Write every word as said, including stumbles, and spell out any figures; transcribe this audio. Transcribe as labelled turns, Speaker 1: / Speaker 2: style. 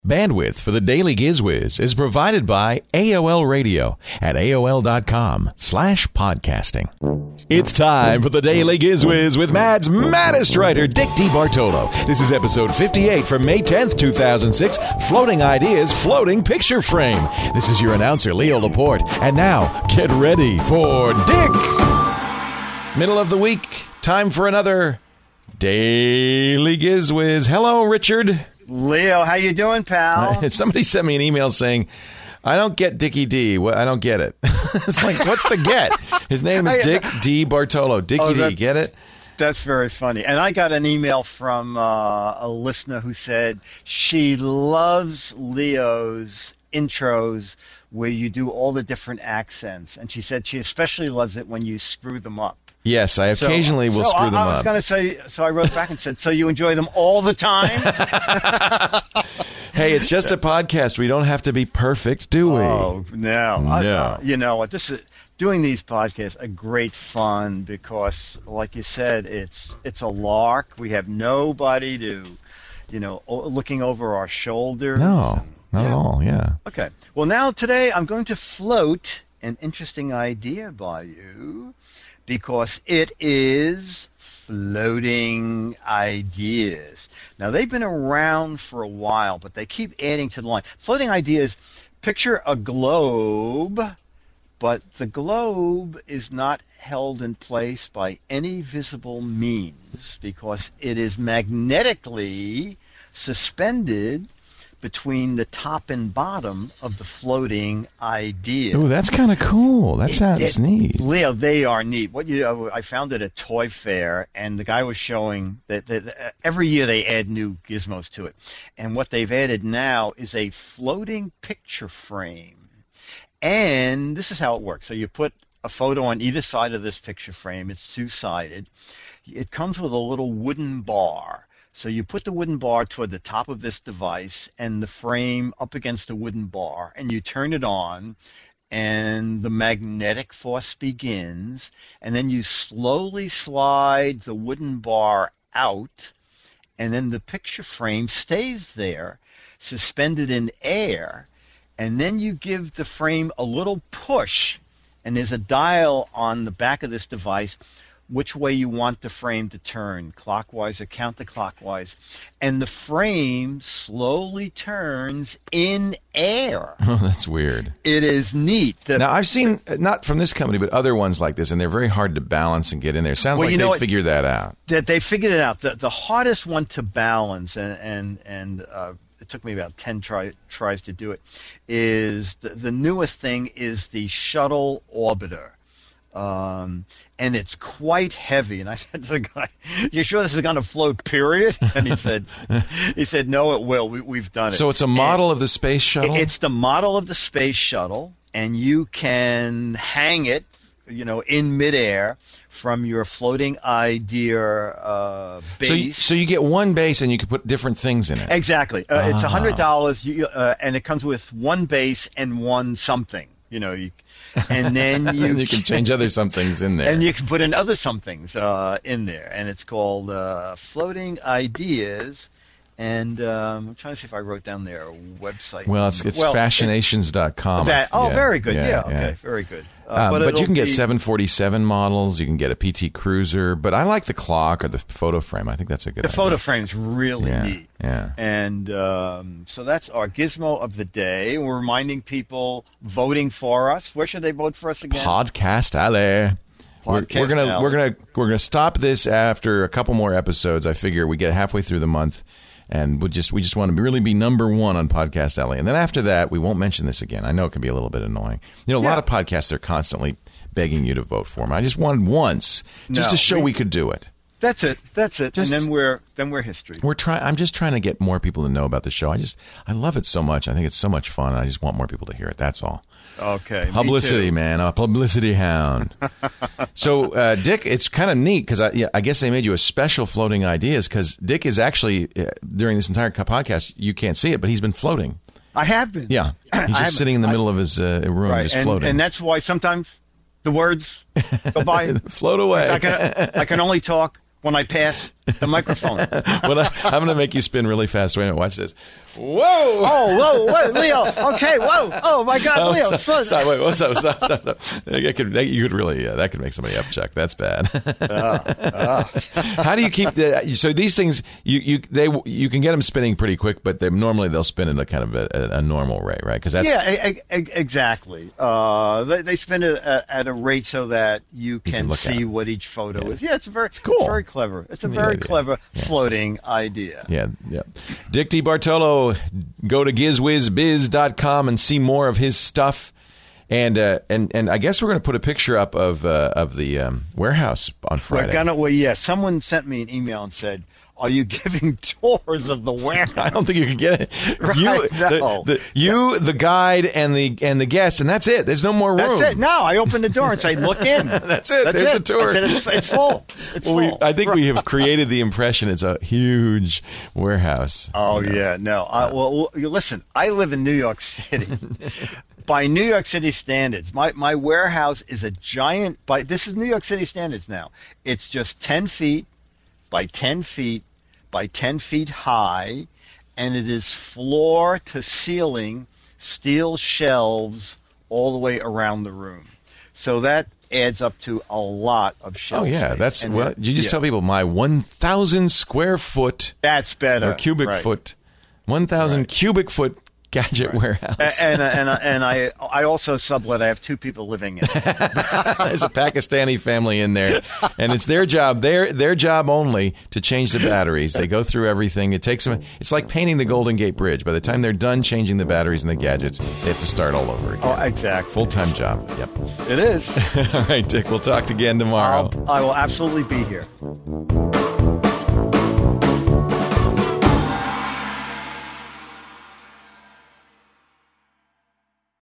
Speaker 1: Bandwidth for the Daily GizWiz is provided by A O L Radio at A O L dot com slash podcasting. It's time for the Daily GizWiz with Mad's maddest writer, Dick DeBartolo. This is episode fifty-eight from May tenth, two thousand six, Floating Ideas, Floating Picture Frame. This is your announcer, Leo Laporte. And now, get ready for Dick! Middle of the week, time for another Daily GizWiz. Hello, Richard.
Speaker 2: Leo, how you doing, pal?
Speaker 1: Somebody sent me an email saying, I don't get Dickie D. I don't get it. It's like, what's the get? His name is Dick D. Bartolo. Dickie oh, that, D, get it?
Speaker 2: That's very funny. And I got an email from uh, a listener who said she loves Leo's intros where you do all the different accents. And she said she especially loves it when you screw them up.
Speaker 1: Yes, I occasionally
Speaker 2: so,
Speaker 1: will
Speaker 2: so
Speaker 1: screw
Speaker 2: I,
Speaker 1: them up.
Speaker 2: I was
Speaker 1: up.
Speaker 2: going to say, so I wrote back and said, so you enjoy them all the time?
Speaker 1: Hey, it's just a podcast. We don't have to be perfect, do we?
Speaker 2: Oh, no.
Speaker 1: No.
Speaker 2: I, uh, you know what? This is doing these podcasts are great fun because, like you said, it's it's a lark. We have nobody to, you know, looking over our shoulders.
Speaker 1: No,
Speaker 2: and,
Speaker 1: not
Speaker 2: yeah.
Speaker 1: at all, yeah.
Speaker 2: Okay. Well, now today I'm going to float an interesting idea by you because it is floating ideas. Now, they've been around for a while, but they keep adding to the line. Floating ideas, picture a globe, but the globe is not held in place by any visible means because it is magnetically suspended between the top and bottom of the floating idea.
Speaker 1: Ooh, that's kind of cool. That sounds
Speaker 2: it, it,
Speaker 1: neat.
Speaker 2: Leo, they are neat. What you uh, I found it at Toy Fair, and the guy was showing that, that, that every year they add new gizmos to it. And what they've added now is a floating picture frame. And this is how it works. So you put a photo on either side of this picture frame. It's two-sided. It comes with a little wooden bar. So you put the wooden bar toward the top of this device and the frame up against the wooden bar, and you turn it on, and the magnetic force begins, and then you slowly slide the wooden bar out, and then the picture frame stays there, suspended in air, and then you give the frame a little push, and there's a dial on the back of this device which way you want the frame to turn, clockwise or counterclockwise. And the frame slowly turns in air.
Speaker 1: Oh, that's weird.
Speaker 2: It is neat. The,
Speaker 1: now, I've seen, not from this company, but other ones like this, and they're very hard to balance and get in there. Sounds
Speaker 2: well,
Speaker 1: like
Speaker 2: you know
Speaker 1: they
Speaker 2: what?
Speaker 1: figured that out.
Speaker 2: That they figured it out. The, the hardest one to balance, and, and, and uh, it took me about ten try, tries to do it, is the, the newest thing is the shuttle orbiter. Um, and it's quite heavy. And I said to the guy, "You sure this is going to float, period?" And he said, he said, "No, it will. We, we've done it."
Speaker 1: So it's a model
Speaker 2: and
Speaker 1: of the space shuttle?
Speaker 2: It's the model of the space shuttle, and you can hang it, you know, in midair from your floating idea uh, base.
Speaker 1: So you, so you get one base and you can put different things in it.
Speaker 2: Exactly. Uh,
Speaker 1: ah.
Speaker 2: It's one hundred dollars, you, uh, and it comes with one base and one something. You know, you, and then you,
Speaker 1: and you can change other somethings in there.
Speaker 2: And you can put in other somethings uh, in there. And it's called uh, Floating Ideas. And um, I'm trying to see if I wrote down their website.
Speaker 1: Well, it's it's
Speaker 2: well,
Speaker 1: fascinations dot com.
Speaker 2: That, oh,
Speaker 1: yeah,
Speaker 2: very good.
Speaker 1: Yeah,
Speaker 2: Yeah,
Speaker 1: yeah.
Speaker 2: okay, very good. Uh,
Speaker 1: Uh,
Speaker 2: but
Speaker 1: but you can get
Speaker 2: be,
Speaker 1: seven forty-seven models. You can get a P T Cruiser. But I like the clock or the photo frame. I think that's a good
Speaker 2: The
Speaker 1: idea.
Speaker 2: photo frame's really
Speaker 1: yeah,
Speaker 2: neat.
Speaker 1: Yeah.
Speaker 2: And um, so that's our gizmo of the day. We're reminding people voting for us. Where should they vote for us again?
Speaker 1: Podcast Alley. We're,
Speaker 2: Podcast
Speaker 1: we're gonna
Speaker 2: Alley.
Speaker 1: we're gonna we're gonna stop this after a couple more episodes. I figure we get halfway through the month, and we just we just want to really be number one on Podcast Alley. And then after that, we won't mention this again. I know it can be a little bit annoying. You know, a
Speaker 2: Yeah.
Speaker 1: lot of podcasts, they're constantly begging you to vote for them. I just wanted once just
Speaker 2: No,
Speaker 1: to show
Speaker 2: we-
Speaker 1: we could do it.
Speaker 2: That's it. That's it.
Speaker 1: Just-
Speaker 2: and then we're then we're history.
Speaker 1: We're trying. I'm just trying to get more people to know about the show. I just I love it so much. I think it's so much fun. I just want more people to hear it. That's all.
Speaker 2: Okay. me
Speaker 1: Publicity,
Speaker 2: too.
Speaker 1: man. A publicity hound. So, uh, Dick, it's kind of neat because I, yeah, I guess they made you a special floating ideas because Dick is actually, uh, during this entire co- podcast, you can't see it, but he's been floating.
Speaker 2: I have been.
Speaker 1: Yeah. He's just sitting in the
Speaker 2: I,
Speaker 1: middle of his uh, room,
Speaker 2: right.
Speaker 1: just
Speaker 2: and,
Speaker 1: floating.
Speaker 2: and that's why sometimes the words go by.
Speaker 1: Float away.
Speaker 2: I can, I can only talk when I pass the microphone.
Speaker 1: Well, I, I'm going to make you spin really fast. Wait a minute, watch this. Whoa!
Speaker 2: Oh, whoa, whoa, Leo. Okay, whoa. Oh my God,
Speaker 1: Oh,
Speaker 2: Leo.
Speaker 1: stop,
Speaker 2: son.
Speaker 1: stop, wait, what's up? Stop, stop, stop. That could, that, you could really, yeah, that could make somebody upchuck. That's bad.
Speaker 2: Uh, uh.
Speaker 1: How do you keep the? So these things, you you they you can get them spinning pretty quick, but they normally they'll spin at a kind of a, a normal rate, right? Because that's
Speaker 2: Yeah, e- e- exactly. Uh, they, they spin it at, at a rate so that you can,
Speaker 1: can look at
Speaker 2: see
Speaker 1: it.
Speaker 2: what each photo
Speaker 1: Yeah.
Speaker 2: is. Yeah, it's very, it's
Speaker 1: cool.
Speaker 2: It's very clever. It's a
Speaker 1: Neat
Speaker 2: very
Speaker 1: idea.
Speaker 2: clever
Speaker 1: Yeah.
Speaker 2: floating idea.
Speaker 1: Yeah, yeah. Dick DeBartolo, go to giz wiz biz dot com and see more of his stuff. And uh, and and I guess we're going to put a picture up of uh, of the um, warehouse on Friday.
Speaker 2: We're gonna, well, yeah. Someone sent me an email and said, "Are you giving tours of the warehouse?"
Speaker 1: I don't think you can get it.
Speaker 2: Right,
Speaker 1: You,
Speaker 2: no.
Speaker 1: the, the, you, the guide, and the and the guests, and that's it. There's no more room.
Speaker 2: That's it. No, I opened the door and said, "Look in."
Speaker 1: That's it.
Speaker 2: That's
Speaker 1: There's
Speaker 2: it.
Speaker 1: a tour.
Speaker 2: I said, it's, it's full. It's
Speaker 1: Well, we,
Speaker 2: full.
Speaker 1: I think we have created the impression it's a huge warehouse.
Speaker 2: Oh
Speaker 1: you know.
Speaker 2: yeah, no. I, well, well, you listen. I live in New York City. By New York City standards, my my warehouse is a giant. By this is New York City standards now. It's just ten feet by ten feet by ten feet high, and it is floor to ceiling steel shelves all the way around the room. So that adds up to a lot of shelf
Speaker 1: Oh yeah,
Speaker 2: space.
Speaker 1: that's
Speaker 2: And
Speaker 1: well.
Speaker 2: it-
Speaker 1: You just
Speaker 2: yeah,
Speaker 1: tell people my one thousand square foot
Speaker 2: that's better.
Speaker 1: or cubic
Speaker 2: Right.
Speaker 1: foot, one thousand
Speaker 2: Right.
Speaker 1: cubic foot gadget warehouse.
Speaker 2: and and and I I also sublet. I have two people living in it.
Speaker 1: There's a Pakistani family in there, and it's their job, their their job only to change the batteries. They go through everything. It takes them. It's like painting the Golden Gate Bridge. By the time they're done changing the batteries and the gadgets, they have to start all over again.
Speaker 2: Oh, exactly.
Speaker 1: Full time job. Yep.
Speaker 2: It is.
Speaker 1: All right, Dick. We'll talk again tomorrow.
Speaker 2: I'll, I will absolutely be here.